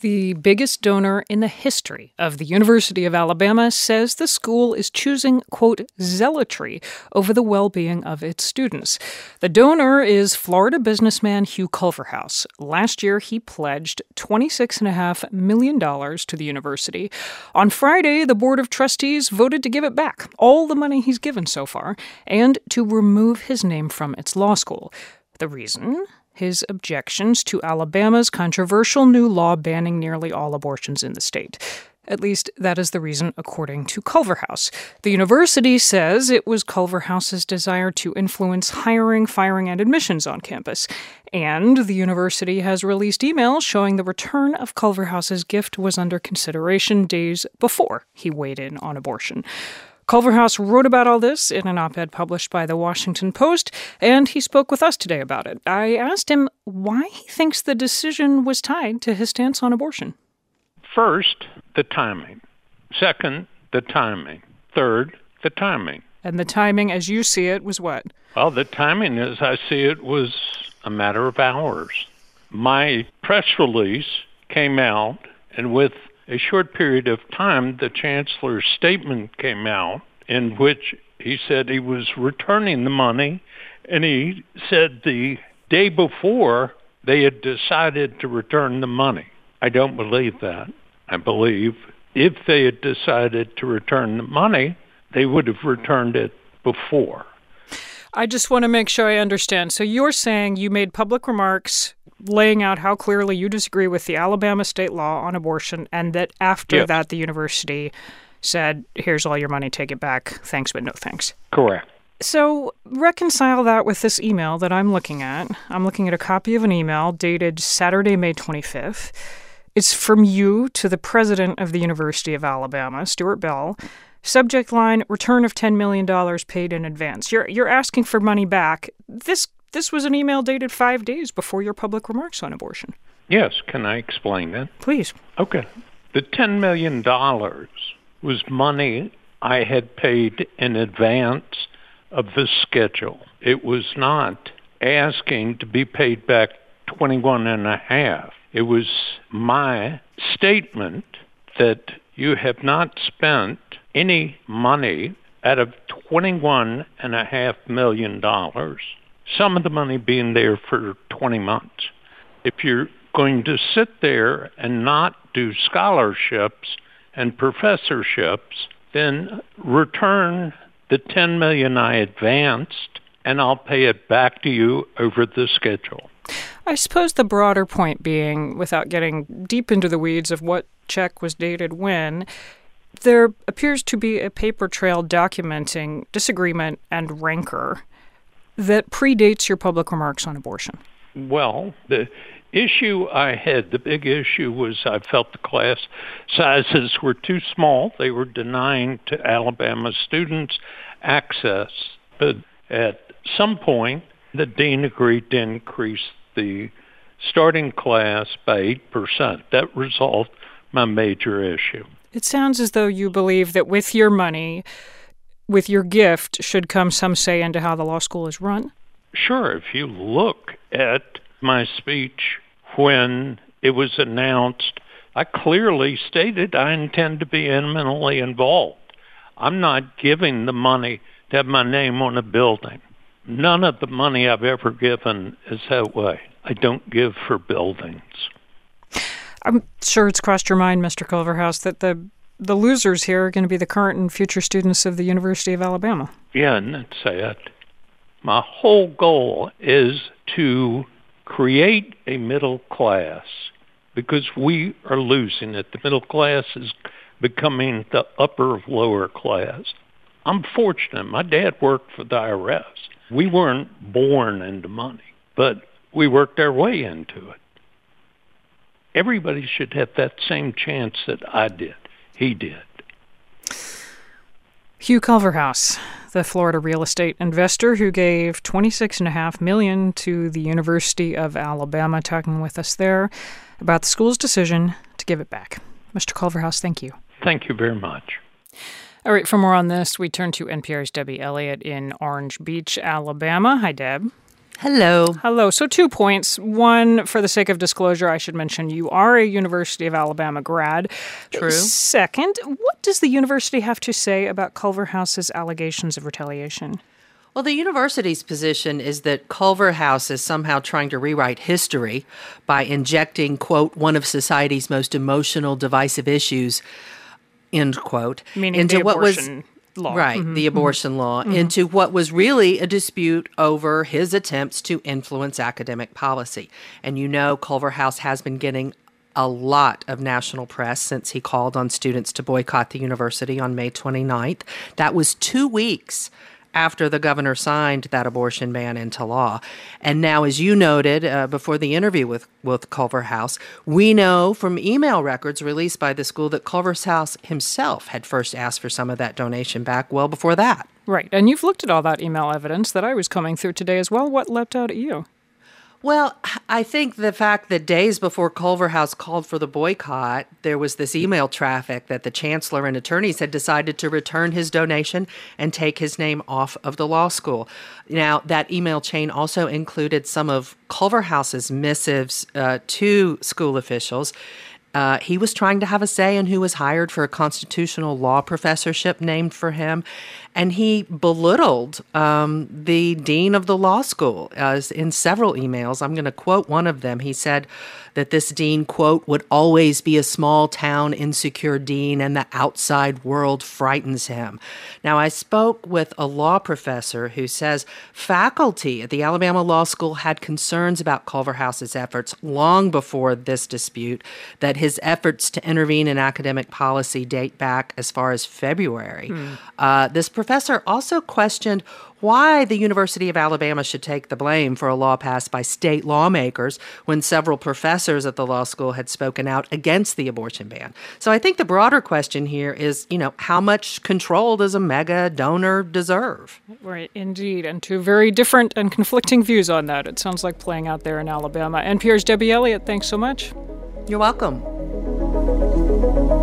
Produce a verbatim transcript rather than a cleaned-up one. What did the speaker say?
The biggest donor in the history of the University of Alabama says the school is choosing, quote, zealotry over the well-being of its students. The donor is Florida businessman Hugh Culverhouse. Last year, he pledged twenty-six point five million dollars to the university. On Friday, the Board of Trustees voted to give it back, all the money he's given so far, and to remove his name from its law school. The reason? His objections to Alabama's controversial new law banning nearly all abortions in the state. At least, that is the reason, according to Culverhouse. The university says it was Culverhouse's desire to influence hiring, firing, and admissions on campus. And the university has released emails showing the return of Culverhouse's gift was under consideration days before he weighed in on abortion. Culverhouse wrote about all this in an op-ed published by The Washington Post, and he spoke with us today about it. I asked him why he thinks the decision was tied to his stance on abortion. First, the timing. Second, the timing. Third, the timing. And the timing, as you see it, was what? Well, the timing, as I see it, was a matter of hours. My press release came out, and with a short period of time, the chancellor's statement came out in which he said he was returning the money, and he said the day before they had decided to return the money. I don't believe that. I believe if they had decided to return the money, they would have returned it before. I just want to make sure I understand. So you're saying you made public remarks laying out how clearly you disagree with the Alabama state law on abortion, and that after yes. that the university said, here's all your money, take it back, thanks but no thanks. Correct. So reconcile that with this email that I'm looking at. I'm looking at a copy of an email dated Saturday, May twenty-fifth. It's from you to the president of the University of Alabama, Stuart Bell. Subject line, return of ten million dollars paid in advance. You're you're asking for money back. This This was an email dated five days before your public remarks on abortion. Yes, can I explain that? Please. Okay. The ten million dollars was money I had paid in advance of the schedule. It was not asking to be paid back twenty-one and a half. It was my statement that you have not spent any money out of twenty-one and a half million dollars. Some of the money being there for twenty months. If you're going to sit there and not do scholarships and professorships, then return the ten million dollars I advanced, and I'll pay it back to you over the schedule. I suppose the broader point being, without getting deep into the weeds of what check was dated when, there appears to be a paper trail documenting disagreement and rancor that predates your public remarks on abortion. Well, the issue I had, the big issue was I felt the class sizes were too small. They were denying to Alabama students access. But at some point, the dean agreed to increase the starting class by eight percent. That resolved my major issue. It sounds as though you believe that with your money, with your gift, should come some say into how the law school is run? Sure. If you look at my speech when it was announced, I clearly stated I intend to be intimately involved. I'm not giving the money to have my name on a building. None of the money I've ever given is that way. I don't give for buildings. I'm sure it's crossed your mind, Mister Culverhouse, that the the losers here are going to be the current and future students of the University of Alabama. Yeah, and that's it. My whole goal is to create a middle class because we are losing it. The middle class is becoming the upper lower class. I'm fortunate. My dad worked for the I R S. We weren't born into money, but we worked our way into it. Everybody should have that same chance that I did. He did. Hugh Culverhouse, the Florida real estate investor who gave twenty-six point five million dollars to the University of Alabama, talking with us there about the school's decision to give it back. Mister Culverhouse, thank you. Thank you very much. All right, for more on this, we turn to N P R's Debbie Elliott in Orange Beach, Alabama. Hi, Deb. Hello. Hello. So two points. One, for the sake of disclosure, I should mention you are a University of Alabama grad. True. Second, what does the university have to say about Culverhouse's allegations of retaliation? Well, the university's position is that Culverhouse is somehow trying to rewrite history by injecting, quote, one of society's most emotional, divisive issues, end quote, Meaning into the what was abortion law. Right, Mm-hmm. the abortion mm-hmm. law, mm-hmm. into what was really a dispute over his attempts to influence academic policy. And you know, Culverhouse has been getting a lot of national press since he called on students to boycott the university on May twenty-ninth. That was two weeks after the governor signed that abortion ban into law. And now, as you noted uh, before the interview with, with Culverhouse, we know from email records released by the school that Culverhouse himself had first asked for some of that donation back well before that. Right. And you've looked at all that email evidence that I was combing through today as well. What leapt out at you? Well, I think the fact that days before Culverhouse called for the boycott, there was this email traffic that the chancellor and attorneys had decided to return his donation and take his name off of the law school. Now, that email chain also included some of Culverhouse's missives uh, to school officials. Uh, he was trying to have a say in who was hired for a constitutional law professorship named for him. And he belittled um, the dean of the law school uh, in several emails. I'm going to quote one of them. He said that this dean, quote, would always be a small town insecure dean and the outside world frightens him. Now, I spoke with a law professor who says faculty at the Alabama Law School had concerns about Culverhouse's efforts long before this dispute, that his efforts to intervene in academic policy date back as far as February. Hmm. Uh, this professor also questioned why the University of Alabama should take the blame for a law passed by state lawmakers when several professors at the law school had spoken out against the abortion ban. So I think the broader question here is, you know, how much control does a mega donor deserve? Right, indeed. And two very different and conflicting views on that. It sounds like playing out there in Alabama. N P R's Debbie Elliott, thanks so much. You're welcome.